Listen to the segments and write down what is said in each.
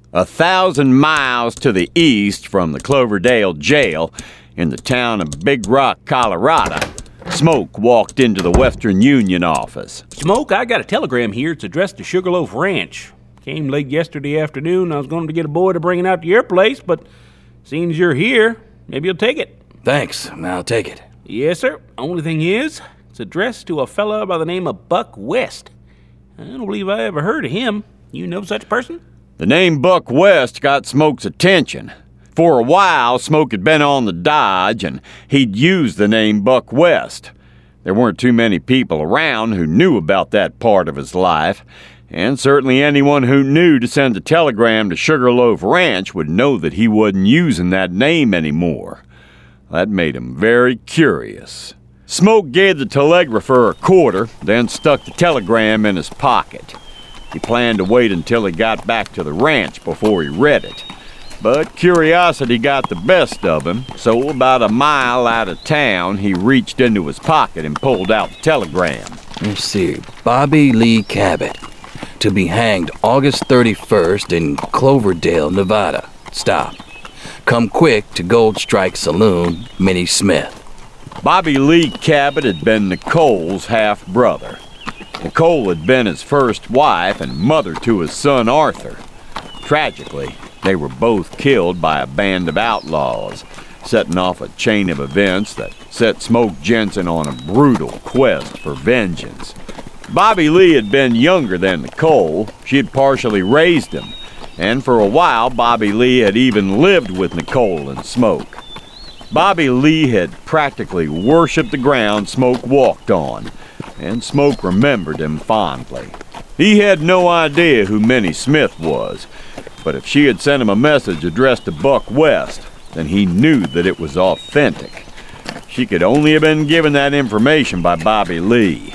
1,000 miles to the east from the Cloverdale jail in the town of Big Rock, Colorado, Smoke walked into the Western Union office. Smoke, I got a telegram here. It's addressed to Sugarloaf Ranch. Came late yesterday afternoon. I was going to get a boy to bring it out to your place, but seeing as you're here, maybe you'll take it. Thanks. I'll take it. Yes, sir. Only thing is, it's addressed to a fella by the name of Buck West. I don't believe I ever heard of him. You know such a person? The name Buck West got Smoke's attention. For a while, Smoke had been on the dodge, and he'd used the name Buck West. There weren't too many people around who knew about that part of his life, and certainly anyone who knew to send a telegram to Sugarloaf Ranch would know that he wasn't using that name anymore. That made him very curious. Smoke gave the telegrapher a quarter, then stuck the telegram in his pocket. He planned to wait until he got back to the ranch before he read it. But curiosity got the best of him, so about a mile out of town, he reached into his pocket and pulled out the telegram. Let's see. Bobby Lee Cabot. To be hanged August 31st in Cloverdale, Nevada. Stop. Come quick to Gold Strike Saloon, Minnie Smith. Bobby Lee Cabot had been Nicole's half-brother. Nicole had been his first wife and mother to his son Arthur. Tragically, they were both killed by a band of outlaws, setting off a chain of events that set Smoke Jensen on a brutal quest for vengeance. Bobby Lee had been younger than Nicole. She had partially raised him, and for a while Bobby Lee had even lived with Nicole and Smoke. Bobby Lee had practically worshipped the ground Smoke walked on, and Smoke remembered him fondly. He had no idea who Minnie Smith was, but if she had sent him a message addressed to Buck West, then he knew that it was authentic. She could only have been given that information by Bobby Lee.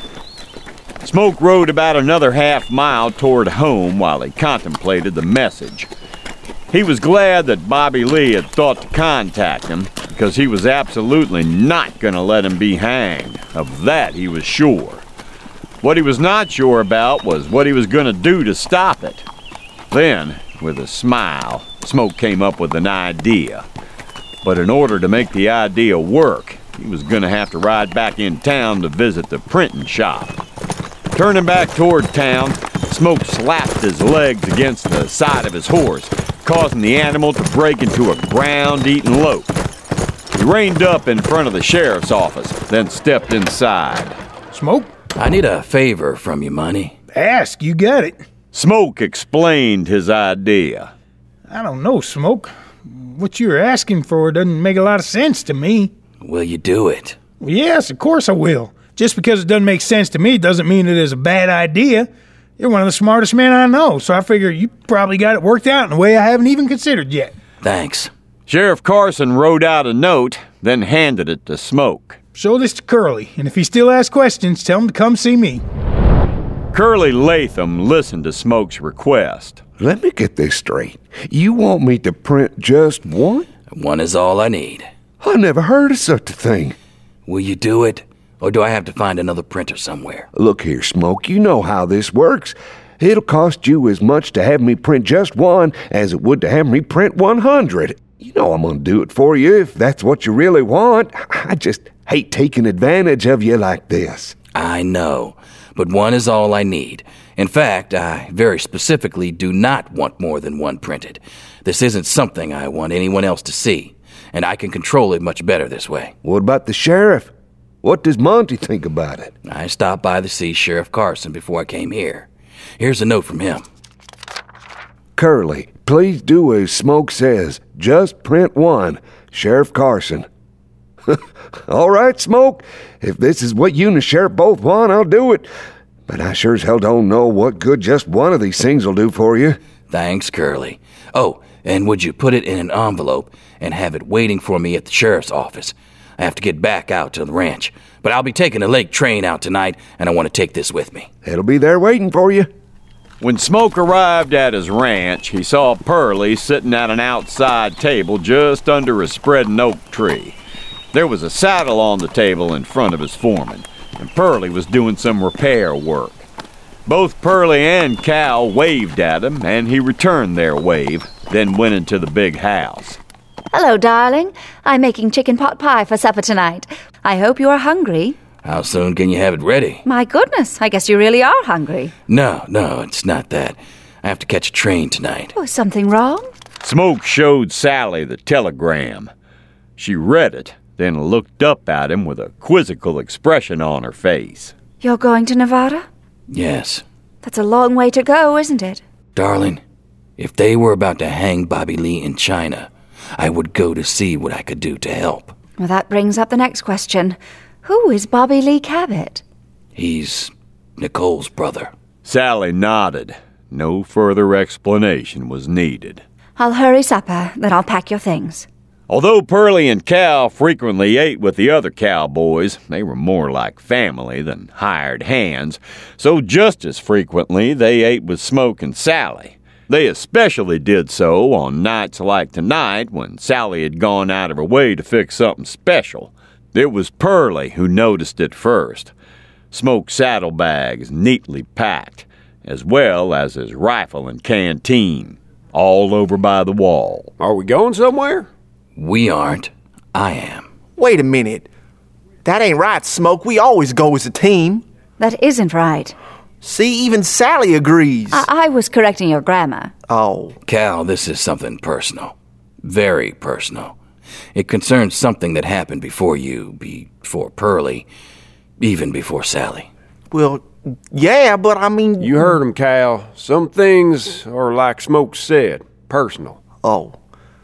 Smoke rode about another half-mile toward home while he contemplated the message. He was glad that Bobby Lee had thought to contact him, because he was absolutely not going to let him be hanged. Of that he was sure. What he was not sure about was what he was going to do to stop it. Then, with a smile, Smoke came up with an idea. But in order to make the idea work, he was going to have to ride back in town to visit the printing shop. Turning back toward town, Smoke slapped his legs against the side of his horse, causing the animal to break into a ground-eating lope. He reined up in front of the sheriff's office, then stepped inside. Smoke? I need a favor from you, Money. Ask, you got it. Smoke explained his idea. I don't know, Smoke. What you're asking for doesn't make a lot of sense to me. Will you do it? Well, yes, of course I will. Just because it doesn't make sense to me doesn't mean it is a bad idea. You're one of the smartest men I know, so I figure you probably got it worked out in a way I haven't even considered yet. Thanks. Sheriff Carson wrote out a note, then handed it to Smoke. Show this to Curly, and if he still asks questions, tell him to come see me. Curly Latham listened to Smoke's request. Let me get this straight. You want me to print just one? One is all I need. I never heard of such a thing. Will you do it? Or do I have to find another printer somewhere? Look here, Smoke, you know how this works. It'll cost you as much to have me print just one as it would to have me print 100. You know I'm going to do it for you if that's what you really want. I just hate taking advantage of you like this. I know, but one is all I need. In fact, I very specifically do not want more than one printed. This isn't something I want anyone else to see, and I can control it much better this way. What about the sheriff? What does Monty think about it? I stopped by to see Sheriff Carson before I came here. Here's a note from him. Curly, please do as Smoke says. Just print one. Sheriff Carson. All right, Smoke. If this is what you and the sheriff both want, I'll do it. But I sure as hell don't know what good just one of these things will do for you. Thanks, Curly. Oh, and would you put it in an envelope and have it waiting for me at the sheriff's office? I have to get back out to the ranch, but I'll be taking a lake train out tonight, and I want to take this with me. It'll be there waiting for you. When Smoke arrived at his ranch, he saw Pearlie sitting at an outside table just under a spreading oak tree. There was a saddle on the table in front of his foreman, and Pearlie was doing some repair work. Both Pearlie and Cal waved at him, and he returned their wave, then went into the big house. Hello, darling. I'm making chicken pot pie for supper tonight. I hope you are hungry. How soon can you have it ready? My goodness, I guess you really are hungry. No, it's not that. I have to catch a train tonight. Oh, is something wrong? Smoke showed Sally the telegram. She read it, then looked up at him with a quizzical expression on her face. You're going to Nevada? Yes. That's a long way to go, isn't it? Darling, if they were about to hang Bobby Lee in China, I would go to see what I could do to help. Well, that brings up the next question. Who is Bobby Lee Cabot? He's Nicole's brother. Sally nodded. No further explanation was needed. I'll hurry supper, then I'll pack your things. Although Pearlie and Cal frequently ate with the other cowboys, they were more like family than hired hands, so just as frequently they ate with Smoke and Sally. They especially did so on nights like tonight when Sally had gone out of her way to fix something special. It was Pearlie who noticed it first. Smoke's saddlebags neatly packed, as well as his rifle and canteen, all over by the wall. Are we going somewhere? We aren't. I am. Wait a minute. That ain't right, Smoke. We always go as a team. That isn't right. See, even Sally agrees. I was correcting your grammar. Oh. Cal, this is something personal. Very personal. It concerns something that happened before you, before Pearlie, even before Sally. Well, yeah, but I mean... You heard him, Cal. Some things are like Smoke said, personal. Oh.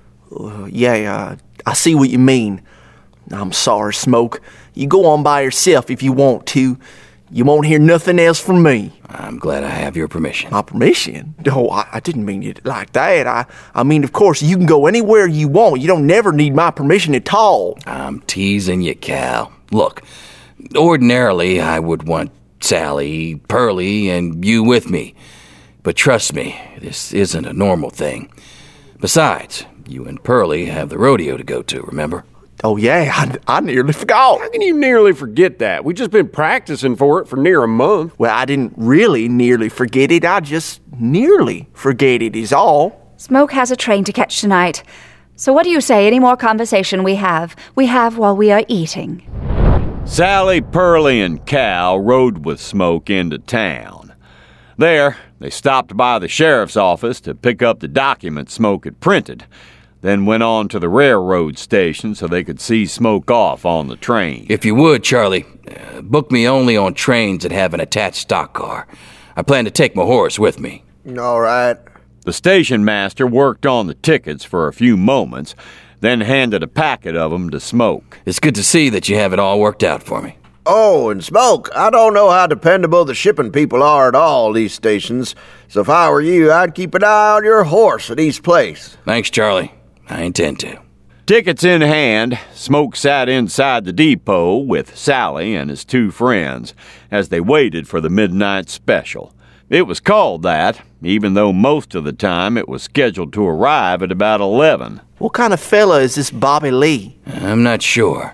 Yeah, I see what you mean. I'm sorry, Smoke. You go on by yourself if you want to. You won't hear nothing else from me. I'm glad I have your permission. My permission? No, I didn't mean it like that. I mean, of course, you can go anywhere you want. You don't never need my permission at all. I'm teasing you, Cal. Look, ordinarily I would want Sally, Pearlie, and you with me. But trust me, this isn't a normal thing. Besides, you and Pearlie have the rodeo to go to, remember? Oh, yeah, I nearly forgot. How can you nearly forget that? We've just been practicing for it for near a month. Well, I didn't really nearly forget it. I just nearly forget it is all. Smoke has a train to catch tonight. So what do you say? Any more conversation we have while we are eating. Sally, Pearlie, and Cal rode with Smoke into town. There, they stopped by the sheriff's office to pick up the documents Smoke had printed, then went on to the railroad station so they could see Smoke off on the train. If you would, Charlie, book me only on trains that have an attached stock car. I plan to take my horse with me. All right. The station master worked on the tickets for a few moments, then handed a packet of them to Smoke. It's good to see that you have it all worked out for me. Oh, and Smoke, I don't know how dependable the shipping people are at all, these stations. So if I were you, I'd keep an eye on your horse at East Place. Thanks, Charlie. I intend to. Tickets in hand, Smoke sat inside the depot with Sally and his two friends as they waited for the midnight special. It was called that, even though most of the time it was scheduled to arrive at about 11. What kind of fella is this Bobby Lee? I'm not sure.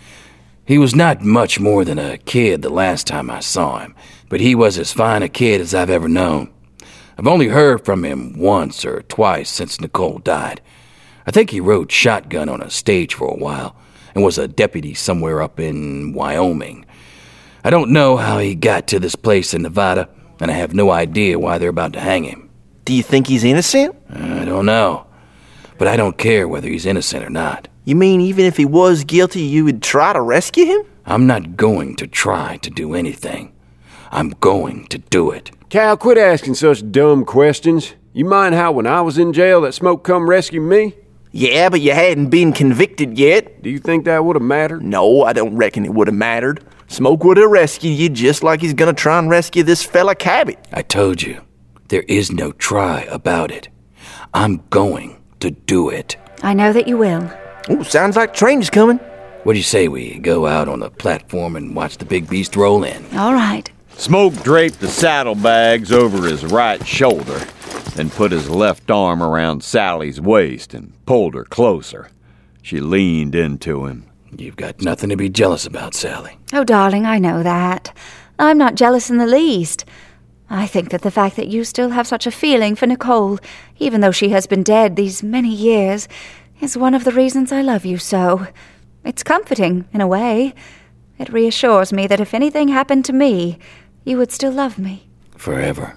He was not much more than a kid the last time I saw him, but he was as fine a kid as I've ever known. I've only heard from him once or twice since Nicole died. I think he rode shotgun on a stage for a while and was a deputy somewhere up in Wyoming. I don't know how he got to this place in Nevada, and I have no idea why they're about to hang him. Do you think he's innocent? I don't know, but I don't care whether he's innocent or not. You mean even if he was guilty, you would try to rescue him? I'm not going to try to do anything. I'm going to do it. Cal, quit asking such dumb questions. You mind how when I was in jail that Smoke come rescue me? Yeah, but you hadn't been convicted yet. Do you think that would have mattered? No, I don't reckon it would have mattered. Smoke would have rescued you just like he's gonna try and rescue this fella Cabot. I told you, there is no try about it. I'm going to do it. I know that you will. Oh, sounds like train's coming. What do you say we go out on the platform and watch the big beast roll in? All right. Smoke draped the saddlebags over his right shoulder, then put his left arm around Sally's waist and pulled her closer. She leaned into him. You've got nothing to be jealous about, Sally. Oh, darling, I know that. I'm not jealous in the least. I think that the fact that you still have such a feeling for Nicole, even though she has been dead these many years, is one of the reasons I love you so. It's comforting, in a way. It reassures me that if anything happened to me, you would still love me. Forever.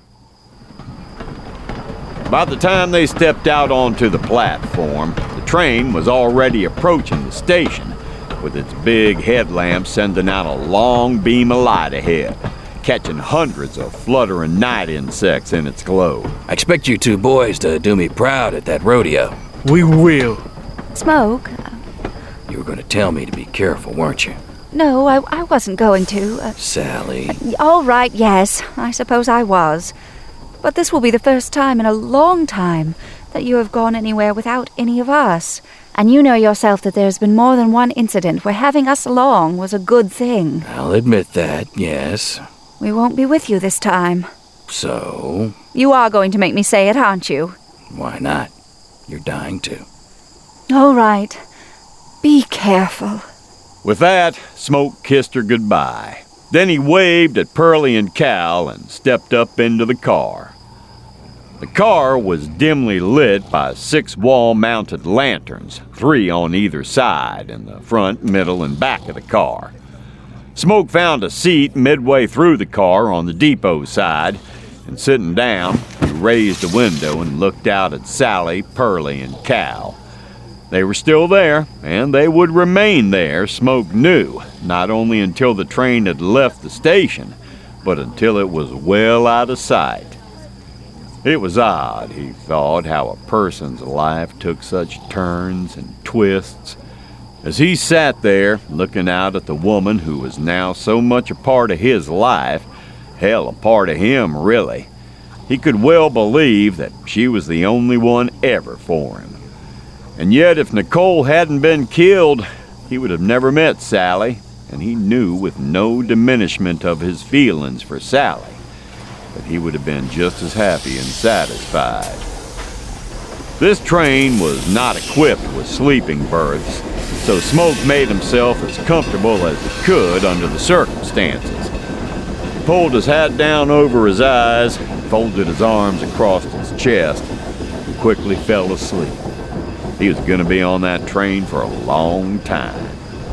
By the time they stepped out onto the platform, the train was already approaching the station, with its big headlamp sending out a long beam of light ahead, catching hundreds of fluttering night insects in its glow. I expect you two boys to do me proud at that rodeo. We will. Smoke? You were going to tell me to be careful, weren't you? No, I wasn't going to. Sally. All right, yes, I suppose I was. But this will be the first time in a long time that you have gone anywhere without any of us. And you know yourself that there's been more than one incident where having us along was a good thing. I'll admit that, yes. We won't be with you this time. So? You are going to make me say it, aren't you? Why not? You're dying to. All right. Be careful. With that, Smoke kissed her goodbye. Then he waved at Pearlie and Cal and stepped up into the car. The car was dimly lit by 6 wall-mounted lanterns, 3 on either side, in the front, middle, and back of the car. Smoke found a seat midway through the car on the depot side, and sitting down, he raised a window and looked out at Sally, Pearlie, and Cal. They were still there, and they would remain there, Smoke knew, not only until the train had left the station, but until it was well out of sight. It was odd, he thought, how a person's life took such turns and twists. As he sat there, looking out at the woman who was now so much a part of his life, hell, a part of him, really, he could well believe that she was the only one ever for him. And yet, if Nicole hadn't been killed, he would have never met Sally, and he knew with no diminishment of his feelings for Sally that he would have been just as happy and satisfied. This train was not equipped with sleeping berths, so Smoke made himself as comfortable as he could under the circumstances. He pulled his hat down over his eyes, folded his arms across his chest, and quickly fell asleep. He was going to be on that train for a long time.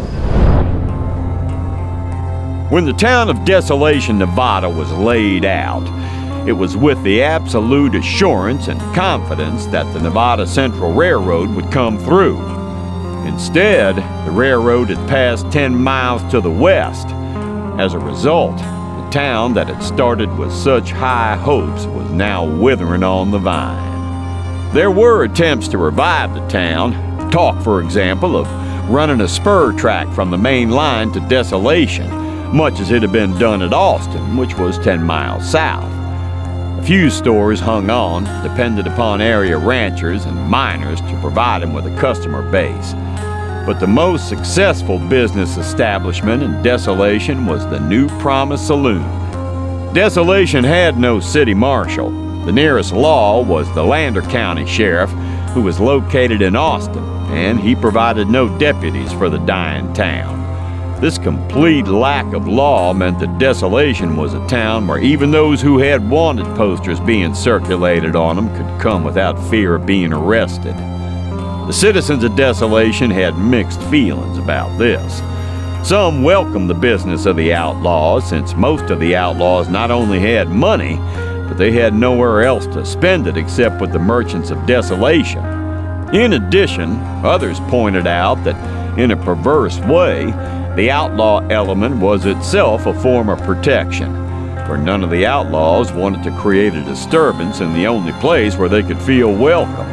When the town of Desolation, Nevada was laid out, it was with the absolute assurance and confidence that the Nevada Central Railroad would come through. Instead, the railroad had passed 10 miles to the west. As a result, the town that had started with such high hopes was now withering on the vine. There were attempts to revive the town. Talk, for example, of running a spur track from the main line to Desolation, much as it had been done at Austin, which was 10 miles south. A few stores hung on, depended upon area ranchers and miners to provide them with a customer base. But the most successful business establishment in Desolation was the New Promise Saloon. Desolation had no city marshal. The nearest law was the Lander County Sheriff, who was located in Austin, and he provided no deputies for the dying town. This complete lack of law meant that Desolation was a town where even those who had wanted posters being circulated on them could come without fear of being arrested. The citizens of Desolation had mixed feelings about this. Some welcomed the business of the outlaws, since most of the outlaws not only had money, but they had nowhere else to spend it except with the merchants of Desolation. In addition, others pointed out that, in a perverse way, the outlaw element was itself a form of protection, for none of the outlaws wanted to create a disturbance in the only place where they could feel welcome.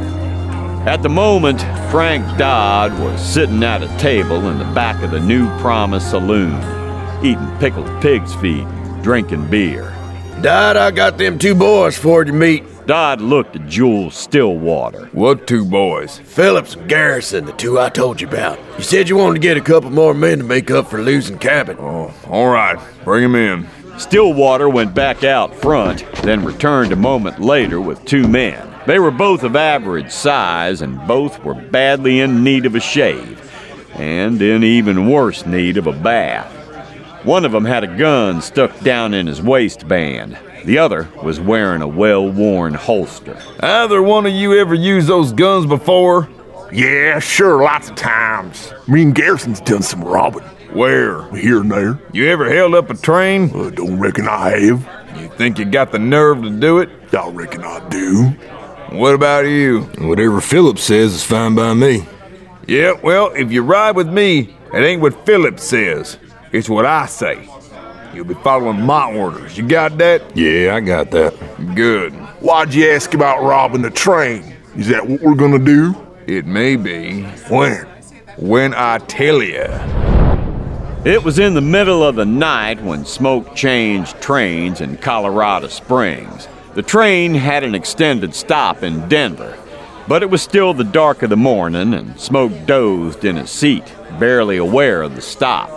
At the moment, Frank Dodd was sitting at a table in the back of the New Promise Saloon, eating pickled pig's feet, drinking beer. Dodd, I got them 2 boys for you to meet. Dodd looked at Jules Stillwater. What 2 boys? Phillips and Garrison, the 2 I told you about. You said you wanted to get a couple more men to make up for losing Cabot. Oh, all right. Bring 'em in. Stillwater went back out front, then returned a moment later with 2 men. They were both of average size, and both were badly in need of a shave, and in even worse need of a bath. One of them had a gun stuck down in his waistband, The other was wearing a well-worn holster. Either one of you ever used those guns before? Yeah, sure, lots of times. Me and Garrison's done some robbing. Where? Here and there. You ever held up a train? Don't reckon I have. You think you got the nerve to do it? I reckon I do. What about you? Whatever Philip says is fine by me. Yeah, well, if you ride with me, it ain't what Philip says. It's what I say. You'll be following my orders. You got that? Yeah, I got that. Good. Why'd you ask about robbing the train? Is that what we're gonna do? It may be. When? When I tell you. It was in the middle of the night when Smoke changed trains in Colorado Springs. The train had an extended stop in Denver, but it was still the dark of the morning, and Smoke dozed in his seat, barely aware of the stop.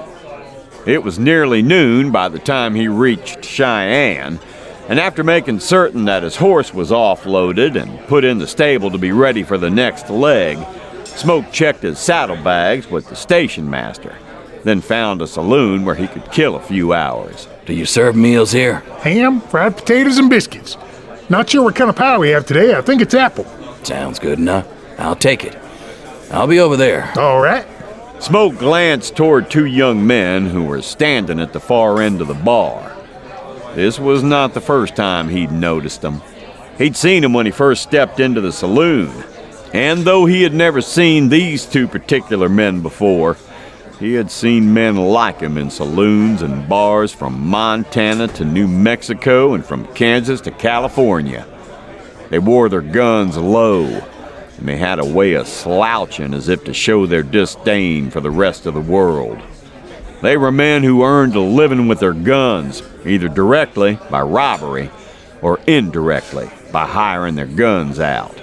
It was nearly noon by the time he reached Cheyenne, and after making certain that his horse was offloaded and put in the stable to be ready for the next leg, Smoke checked his saddlebags with the station master, then found a saloon where he could kill a few hours. Do you serve meals here? Ham, fried potatoes, and biscuits. Not sure what kind of pie we have today. I think it's apple. Sounds good enough. I'll take it. I'll be over there. All right. Smoke glanced toward two young men who were standing at the far end of the bar. This was not the first time he'd noticed them. He'd seen them when he first stepped into the saloon, and though he had never seen these two particular men before, he had seen men like him in saloons and bars from Montana to New Mexico and from Kansas to California. They wore their guns low, and they had a way of slouching as if to show their disdain for the rest of the world. They were men who earned a living with their guns, either directly by robbery or indirectly by hiring their guns out.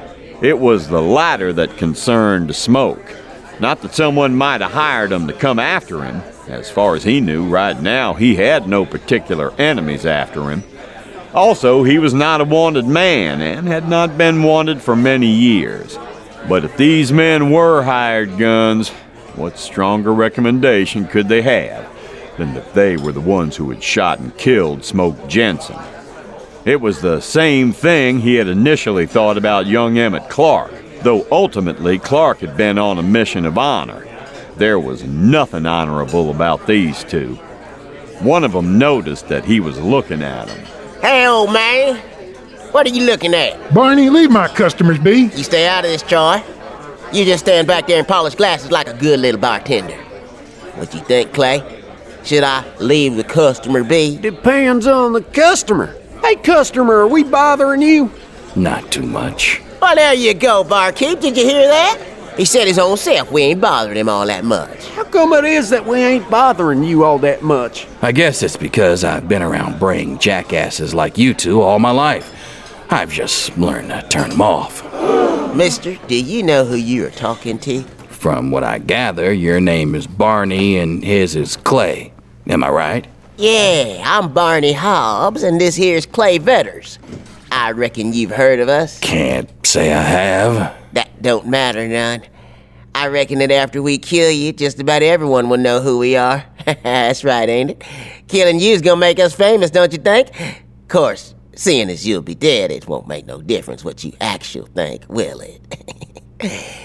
It was the latter that concerned Smoke. Not that someone might have hired him to come after him. As far as he knew, right now, he had no particular enemies after him. Also, he was not a wanted man and had not been wanted for many years. But if these men were hired guns, what stronger recommendation could they have than that they were the ones who had shot and killed Smoke Jensen? It was the same thing he had initially thought about young Emmett Clark. Though ultimately Clark had been on a mission of honor, there was nothing honorable about these two. One of them noticed that he was looking at him. Hey, old man, what are you looking at? Barney, leave my customers be. You stay out of this, Troy. You just stand back there and polish glasses like a good little bartender. What you think, Clay? Should I leave the customer be? Depends on the customer. Hey, customer, are we bothering you? Not too much. Well, there you go, barkeep. Did you hear that? He said his own self we ain't bothering him all that much. How come it is that we ain't bothering you all that much? I guess it's because I've been around braying jackasses like you two all my life. I've just learned to turn them off. Mister, do you know who you're talking to? From what I gather, your name is Barney and his is Clay. Am I right? Yeah, I'm Barney Hobbs, and this here's Clay Vetters. I reckon you've heard of us. Can't say I have. That don't matter none. I reckon that after we kill you, just about everyone will know who we are. That's right, ain't it? Killing you's gonna make us famous, don't you think? Of course, seeing as you'll be dead, it won't make no difference what you actually think, will it?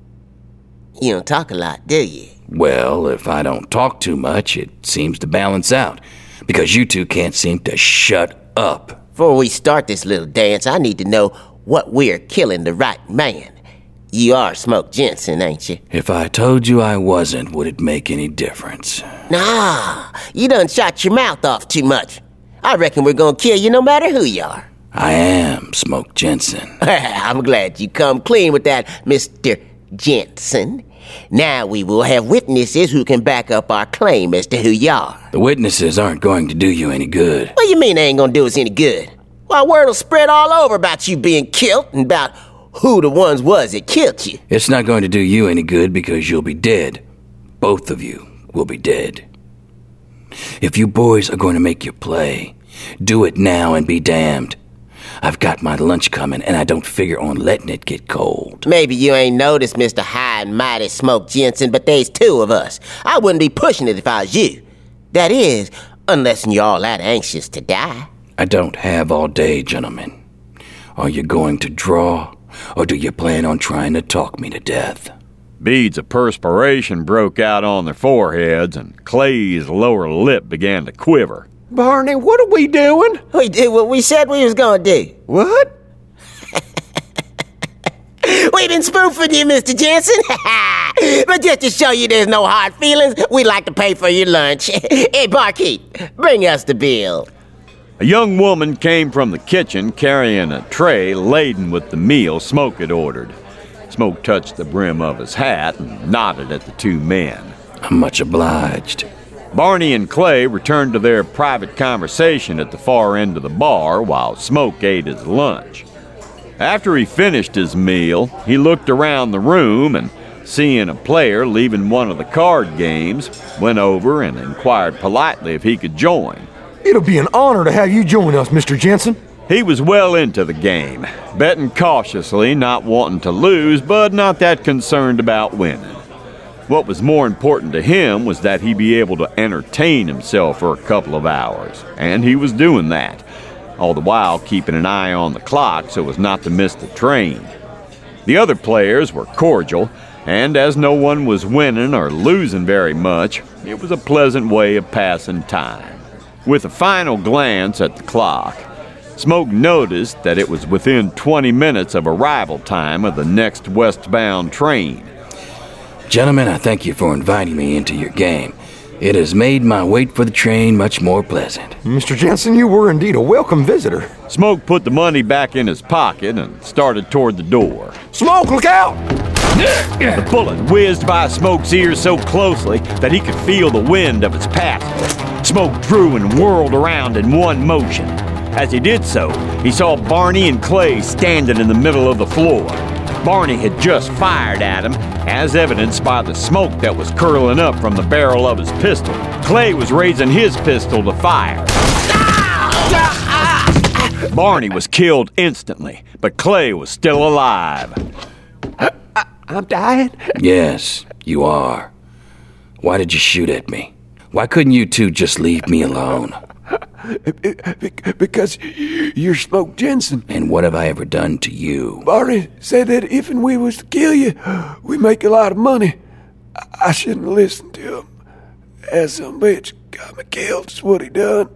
You don't talk a lot, do you? Well, if I don't talk too much, it seems to balance out. Because you two can't seem to shut up. Before we start this little dance, I need to know what we're killing the right man. You are Smoke Jensen, ain't you? If I told you I wasn't, would it make any difference? Nah, you done shot your mouth off too much. I reckon we're gonna kill you no matter who you are. I am Smoke Jensen. I'm glad you come clean with that, Mr. Jensen. Now we will have witnesses who can back up our claim as to who you are. The witnesses aren't going to do you any good. What do you mean they ain't gonna do us any good? Why, word will spread all over about you being killed and about who the ones was that killed you. It's not going to do you any good because you'll be dead. Both of you will be dead. If you boys are going to make your play, do it now and be damned. I've got my lunch coming, and I don't figure on letting it get cold. Maybe you ain't noticed, Mr. High and Mighty Smoke Jensen, but there's two of us. I wouldn't be pushing it if I was you. That is, unless you're all that anxious to die. I don't have all day, gentlemen. Are you going to draw, or do you plan on trying to talk me to death? Beads of perspiration broke out on their foreheads, and Clay's lower lip began to quiver. Barney, what are we doing? We did what we said we was gonna do. What? We've been spoofing you, Mr. Jensen. But just to show you there's no hard feelings, we'd like to pay for your lunch. Hey, barkeep, bring us the bill. A young woman came from the kitchen carrying a tray laden with the meal Smoke had ordered. Smoke touched the brim of his hat and nodded at the two men. I'm much obliged. Barney and Clay returned to their private conversation at the far end of the bar while Smoke ate his lunch. After he finished his meal, he looked around the room and, seeing a player leaving one of the card games, went over and inquired politely if he could join. It'll be an honor to have you join us, Mr. Jensen. He was well into the game, betting cautiously, not wanting to lose, but not that concerned about winning. What was more important to him was that he be able to entertain himself for a couple of hours, and he was doing that, all the while keeping an eye on the clock so as not to miss the train. The other players were cordial, and as no one was winning or losing very much, it was a pleasant way of passing time. With a final glance at the clock, Smoke noticed that it was within 20 minutes of arrival time of the next westbound train. Gentlemen, I thank you for inviting me into your game. It has made my wait for the train much more pleasant. Mr. Jensen, you were indeed a welcome visitor. Smoke put the money back in his pocket and started toward the door. Smoke, look out! The bullet whizzed by Smoke's ears so closely that he could feel the wind of its passing. Smoke drew and whirled around in one motion. As he did so, he saw Barney and Clay standing in the middle of the floor. Barney had just fired at him, as evidenced by the smoke that was curling up from the barrel of his pistol. Clay was raising his pistol to fire. Barney was killed instantly, but Clay was still alive. I'm dying? Yes, you are. Why did you shoot at me? Why couldn't you two just leave me alone? Because you're Smoke Jensen. And what have I ever done to you? Barney said that if and we was to kill you, we make a lot of money. I shouldn't listen to him. As some bitch got me killed, is what he done.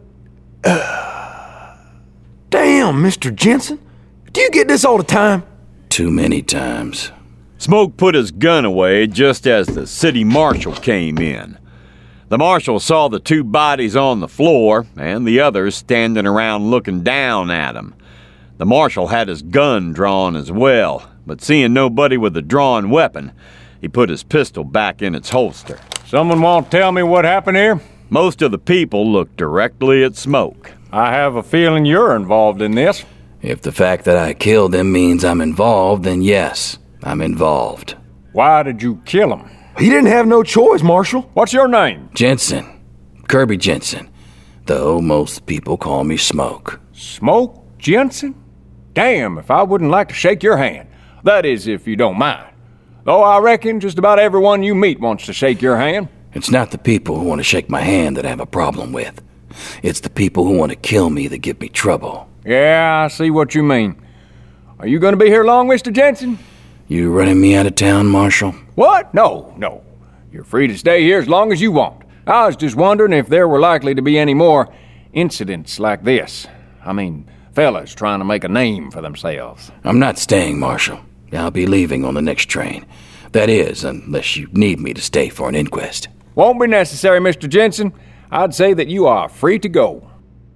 Damn, Mr. Jensen. Do you get this all the time? Too many times. Smoke put his gun away just as the city marshal came in. The marshal saw the two bodies on the floor and the others standing around looking down at him. The marshal had his gun drawn as well, but seeing nobody with a drawn weapon, he put his pistol back in its holster. Someone want to tell me what happened here? Most of the people looked directly at Smoke. I have a feeling you're involved in this. If the fact that I killed him means I'm involved, then yes, I'm involved. Why did you kill him? He didn't have no choice, Marshal. What's your name? Jensen. Kirby Jensen. Though most people call me Smoke. Smoke Jensen? Damn, if I wouldn't like to shake your hand. That is, if you don't mind. Though I reckon just about everyone you meet wants to shake your hand. It's not the people who want to shake my hand that I have a problem with. It's the people who want to kill me that give me trouble. Yeah, I see what you mean. Are you going to be here long, Mr. Jensen? You running me out of town, Marshal? What? No. You're free to stay here as long as you want. I was just wondering if there were likely to be any more incidents like this. I mean, fellas trying to make a name for themselves. I'm not staying, Marshal. I'll be leaving on the next train. That is, unless you need me to stay for an inquest. Won't be necessary, Mr. Jensen. I'd say that you are free to go.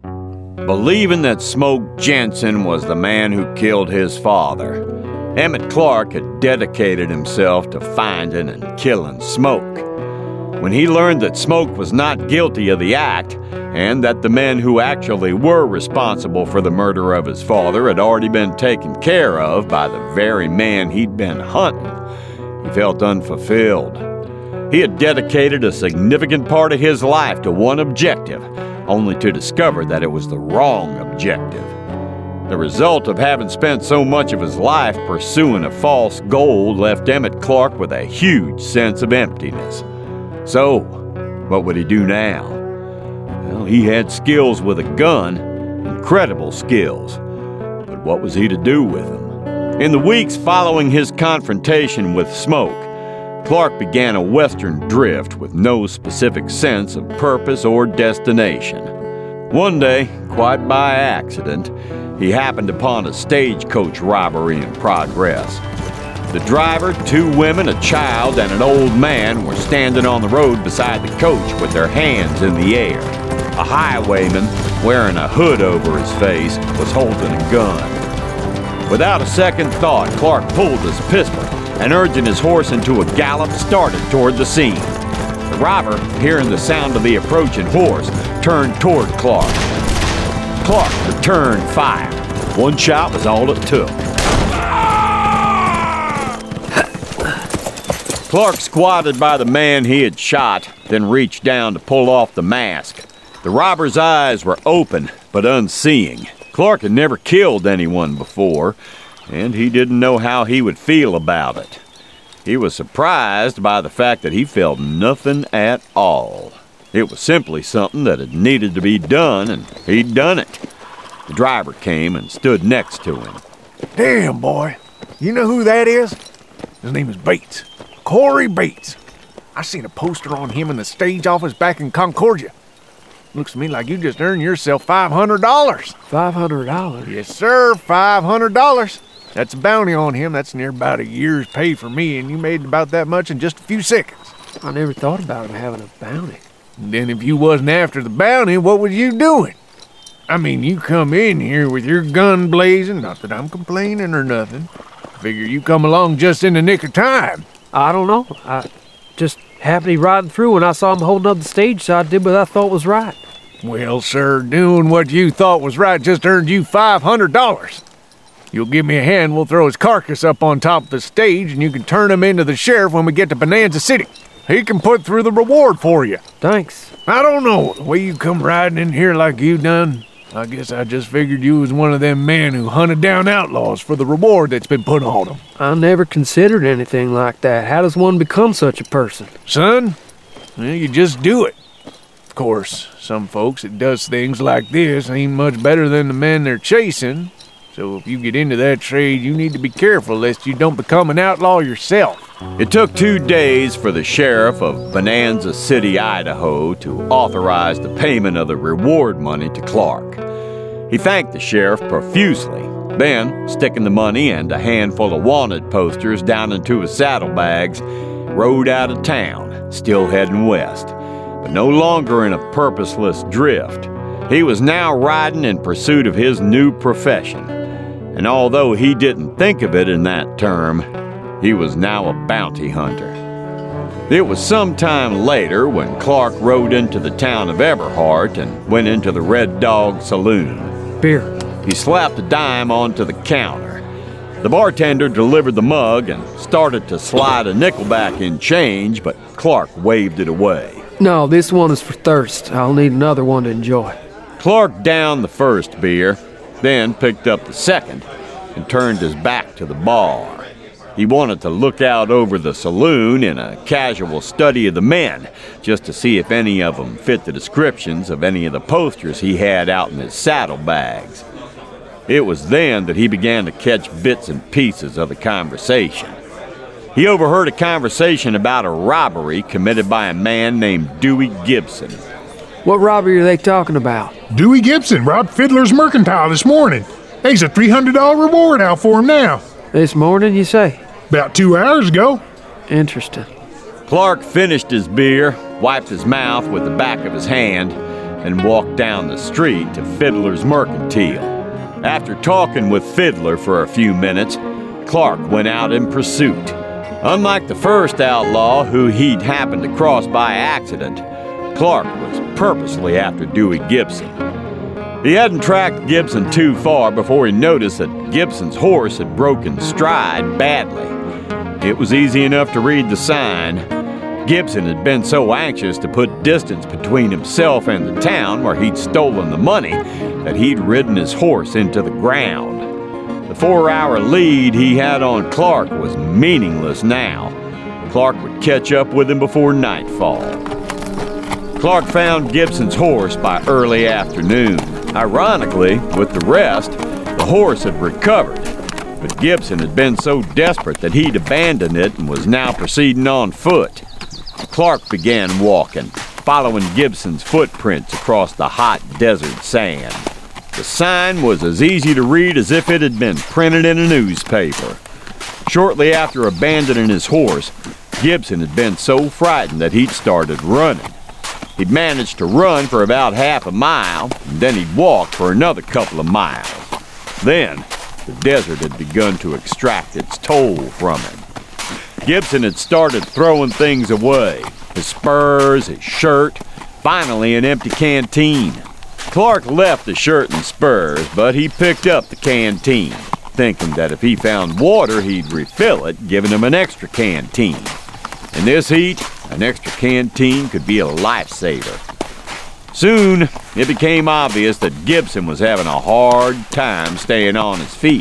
Believing that Smoke Jensen was the man who killed his father, Emmett Clark had dedicated himself to finding and killing Smoke. When he learned that Smoke was not guilty of the act, and that the men who actually were responsible for the murder of his father had already been taken care of by the very man he'd been hunting, he felt unfulfilled. He had dedicated a significant part of his life to one objective, only to discover that it was the wrong objective. The result of having spent so much of his life pursuing a false goal left Emmett Clark with a huge sense of emptiness. So, what would he do now? Well, he had skills with a gun, and incredible skills. But what was he to do with them? In the weeks following his confrontation with Smoke, Clark began a western drift with no specific sense of purpose or destination. One day, quite by accident, he happened upon a stagecoach robbery in progress. The driver, 2 women, a child, and an old man were standing on the road beside the coach with their hands in the air. A highwayman, wearing a hood over his face, was holding a gun. Without a second thought, Clark pulled his pistol and, urging his horse into a gallop, started toward the scene. The robber, hearing the sound of the approaching horse, turned toward Clark. Clark returned fire. One shot was all it took. Clark squatted by the man he had shot, then reached down to pull off the mask. The robber's eyes were open, but unseeing. Clark had never killed anyone before, and he didn't know how he would feel about it. He was surprised by the fact that he felt nothing at all. It was simply something that had needed to be done, and he'd done it. The driver came and stood next to him. Damn, boy. You know who that is? His name is Bates. Corey Bates. I seen a poster on him in the stage office back in Concordia. Looks to me like you just earned yourself $500. $500? Yes, sir, $500. That's a bounty on him. That's near about a year's pay for me, and you made about that much in just a few seconds. I never thought about him having a bounty. And then if you wasn't after the bounty, what was you doing? I mean, you come in here with your gun blazing, not that I'm complaining or nothing. Figure you come along just in the nick of time. I don't know. I just happened to be riding through when I saw him holding up the stage, so I did what I thought was right. Well, sir, doing what you thought was right just earned you $500. You'll give me a hand, we'll throw his carcass up on top of the stage, and you can turn him into the sheriff when we get to Bonanza City. He can put through the reward for you. Thanks. I don't know, the way you come riding in here like you done, I guess I just figured you was one of them men who hunted down outlaws for the reward that's been put on them. I never considered anything like that. How does one become such a person? Son, well, you just do it. Of course, some folks that does things like this ain't much better than the men they're chasing. So if you get into that trade, you need to be careful lest you don't become an outlaw yourself. It took 2 days for the sheriff of Bonanza City, Idaho, to authorize the payment of the reward money to Clark. He thanked the sheriff profusely, then, sticking the money and a handful of wanted posters down into his saddlebags, rode out of town, still heading west, but no longer in a purposeless drift. He was now riding in pursuit of his new profession. And although he didn't think of it in that term, he was now a bounty hunter. It was some time later when Clark rode into the town of Eberhart and went into the Red Dog Saloon. Beer. He slapped a dime onto the counter. The bartender delivered the mug and started to slide a nickel back in change, but Clark waved it away. No, this one is for thirst. I'll need another one to enjoy. Clark downed the first beer, then picked up the second and turned his back to the bar. He wanted to look out over the saloon in a casual study of the men, just to see if any of them fit the descriptions of any of the posters he had out in his saddlebags. It was then that he began to catch bits and pieces of the conversation. He overheard a conversation about a robbery committed by a man named Dewey Gibson. What robbery are they talking about? Dewey Gibson robbed Fiddler's Mercantile this morning. There's a $300 reward out for him now. This morning, you say? About 2 hours ago. Interesting. Clark finished his beer, wiped his mouth with the back of his hand, and walked down the street to Fiddler's Mercantile. After talking with Fiddler for a few minutes, Clark went out in pursuit. Unlike the first outlaw who he'd happened to cross by accident, Clark was purposely after Dewey Gibson. He hadn't tracked Gibson too far before he noticed that Gibson's horse had broken stride badly. It was easy enough to read the sign. Gibson had been so anxious to put distance between himself and the town where he'd stolen the money that he'd ridden his horse into the ground. The 4-hour lead he had on Clark was meaningless now. Clark would catch up with him before nightfall. Clark found Gibson's horse by early afternoon. Ironically, with the rest, the horse had recovered, but Gibson had been so desperate that he'd abandoned it and was now proceeding on foot. Clark began walking, following Gibson's footprints across the hot desert sand. The sign was as easy to read as if it had been printed in a newspaper. Shortly after abandoning his horse, Gibson had been so frightened that he'd started running. He'd managed to run for about half a mile, and then he'd walk for another couple of miles. Then, the desert had begun to extract its toll from him. Gibson had started throwing things away: his spurs, his shirt, finally an empty canteen. Clark left the shirt and spurs, but he picked up the canteen, thinking that if he found water, he'd refill it, giving him an extra canteen. In this heat, an extra canteen could be a lifesaver. Soon, it became obvious that Gibson was having a hard time staying on his feet.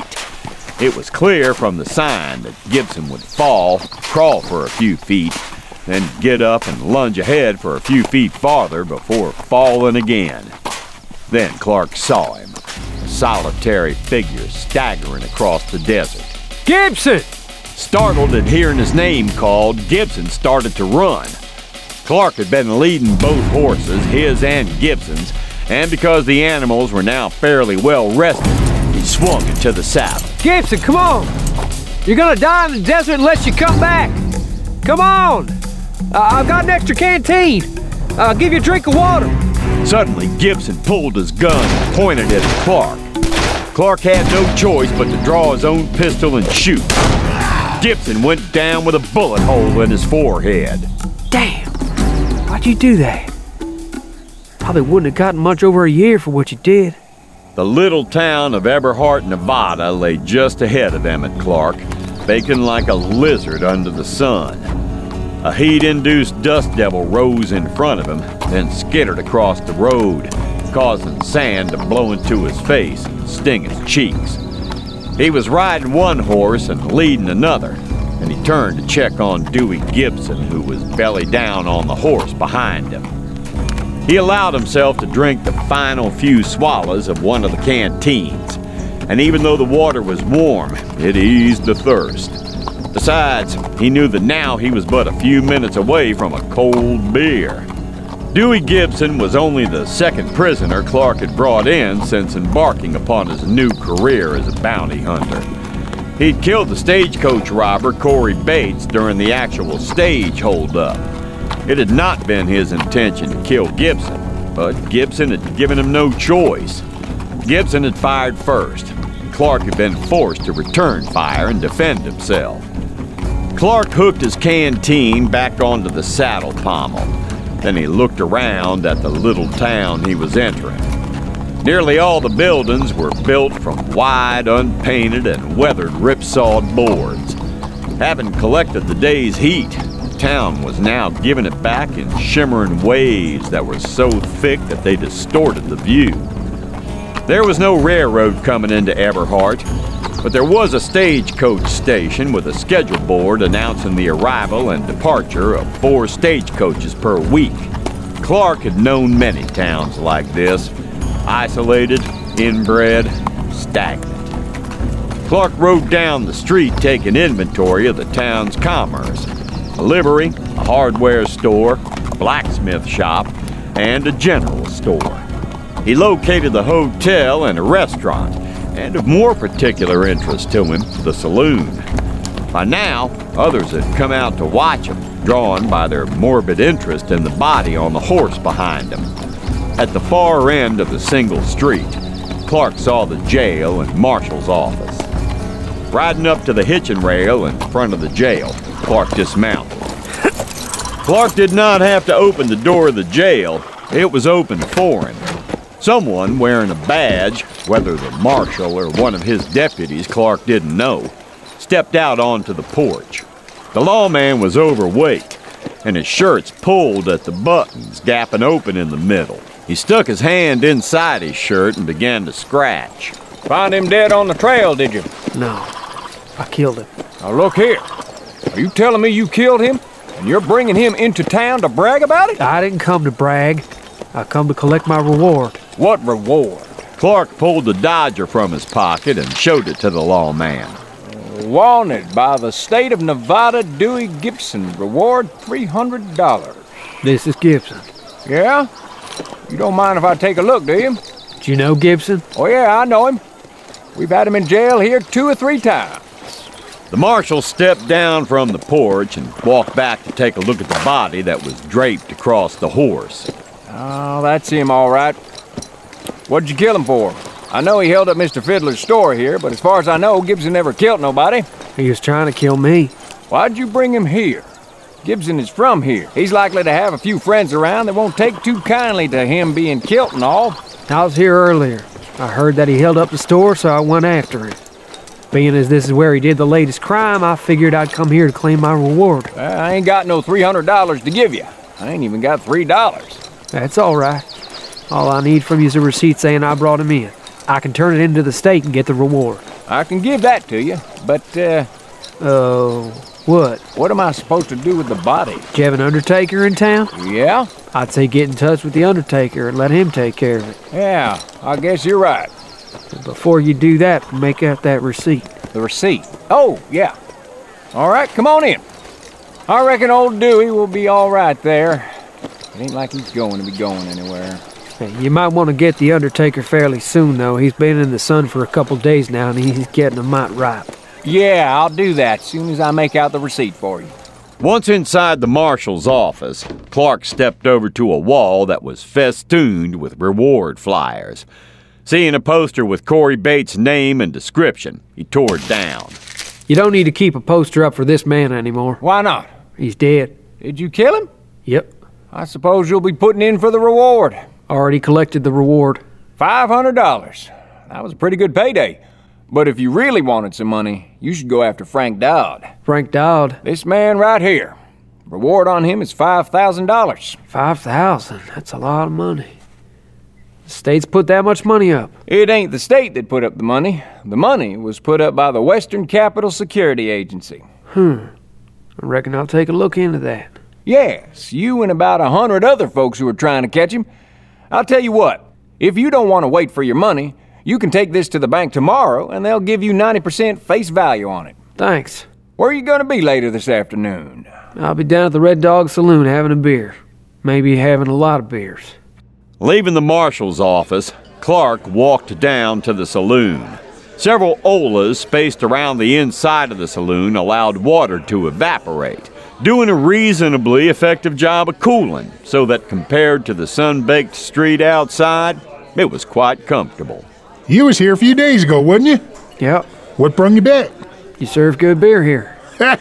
It was clear from the sign that Gibson would fall, crawl for a few feet, then get up and lunge ahead for a few feet farther before falling again. Then Clark saw him, a solitary figure staggering across the desert. Gibson! Startled at hearing his name called, Gibson started to run. Clark had been leading both horses, his and Gibson's, and because the animals were now fairly well rested, he swung into the saddle. Gibson, come on! You're gonna die in the desert unless you come back! Come on! I've got an extra canteen! I'll give you a drink of water! Suddenly, Gibson pulled his gun and pointed it at Clark. Clark had no choice but to draw his own pistol and shoot. Gibson went down with a bullet hole in his forehead. Damn! Why'd you do that? Probably wouldn't have gotten much over a year for what you did. The little town of Eberhart, Nevada lay just ahead of Emmett Clark, baking like a lizard under the sun. A heat-induced dust devil rose in front of him, then skittered across the road, causing sand to blow into his face and sting his cheeks. He was riding one horse and leading another, and he turned to check on Dewey Gibson, who was belly down on the horse behind him. He allowed himself to drink the final few swallows of one of the canteens, and even though the water was warm, it eased the thirst. Besides, he knew that now he was but a few minutes away from a cold beer. Dewey Gibson was only the second prisoner Clark had brought in since embarking upon his new career as a bounty hunter. He'd killed the stagecoach robber Corey Bates during the actual stage holdup. It had not been his intention to kill Gibson, but Gibson had given him no choice. Gibson had fired first, and Clark had been forced to return fire and defend himself. Clark hooked his canteen back onto the saddle pommel. Then he looked around at the little town he was entering. Nearly all the buildings were built from wide, unpainted, and weathered ripsawed boards. Having collected the day's heat, the town was now giving it back in shimmering waves that were so thick that they distorted the view. There was no railroad coming into Eberhart, but there was a stagecoach station with a schedule board announcing the arrival and departure of 4 stagecoaches per week. Clark had known many towns like this, isolated, inbred, stagnant. Clark rode down the street taking inventory of the town's commerce: a livery, a hardware store, a blacksmith shop, and a general store. He located the hotel and a restaurant, and of more particular interest to him, the saloon. By now, others had come out to watch him, drawn by their morbid interest in the body on the horse behind him. At the far end of the single street, Clark saw the jail and marshal's office. Riding up to the hitching rail in front of the jail, Clark dismounted. Clark did not have to open the door of the jail. It was open for him. Someone wearing a badge, whether the marshal or one of his deputies Clark didn't know, stepped out onto the porch. The lawman was overweight, and his shirt's pulled at the buttons, gapping open in the middle. He stuck his hand inside his shirt and began to scratch. Find him dead on the trail, did you? No, I killed him. Now look here. Are you telling me you killed him, and you're bringing him into town to brag about it? I didn't come to brag. I come to collect my reward. What reward? Clark pulled the Dodger from his pocket and showed it to the lawman. Wanted by the state of Nevada, Dewey Gibson. Reward $300. This is Gibson. Yeah? You don't mind if I take a look, do you? Do you know Gibson? Oh, yeah, I know him. We've had him in jail here 2 or 3 times. The marshal stepped down from the porch and walked back to take a look at the body that was draped across the horse. Oh, that's him, all right. What'd you kill him for? I know he held up Mr. Fiddler's store here, but as far as I know, Gibson never killed nobody. He was trying to kill me. Why'd you bring him here? Gibson is from here. He's likely to have a few friends around that won't take too kindly to him being killed and all. I was here earlier. I heard that he held up the store, so I went after him. Being as this is where he did the latest crime, I figured I'd come here to claim my reward. I ain't got no $300 to give you. I ain't even got $3. That's all right. All I need from you is a receipt saying I brought him in. I can turn it into the state and get the reward. I can give that to you, but, what? What am I supposed to do with the body? Do you have an undertaker in town? Yeah? I'd say get in touch with the undertaker and let him take care of it. Yeah, I guess you're right. But before you do that, make out that receipt. The receipt? Oh, yeah. All right, come on in. I reckon old Dewey will be all right there. It ain't like he's going to be going anywhere. You might want to get the undertaker fairly soon, though. He's been in the sun for a couple days now, and he's getting a mite ripe. Yeah, I'll do that soon as I make out the receipt for you. Once inside the marshal's office, Clark stepped over to a wall that was festooned with reward flyers. Seeing a poster with Corey Bates' name and description, he tore it down. You don't need to keep a poster up for this man anymore. Why not? He's dead. Did you kill him? Yep. I suppose you'll be putting in for the reward. Already collected the reward. $500. That was a pretty good payday. But if you really wanted some money, you should go after Frank Dowd. Frank Dowd? This man right here. Reward on him is $5,000. $5,000? That's a lot of money. The state's put that much money up. It ain't the state that put up the money. The money was put up by the Western Capital Security Agency. I reckon I'll take a look into that. Yes, you and about 100 other folks who are trying to catch him. I'll tell you what, if you don't want to wait for your money, you can take this to the bank tomorrow and they'll give you 90% face value on it. Thanks. Where are you going to be later this afternoon? I'll be down at the Red Dog Saloon having a beer. Maybe having a lot of beers. Leaving the marshal's office, Clark walked down to the saloon. Several olas spaced around the inside of the saloon allowed water to evaporate, doing a reasonably effective job of cooling, so that compared to the sun-baked street outside, it was quite comfortable. You was here a few days ago, wasn't you? Yep. What brung you back? You serve good beer here.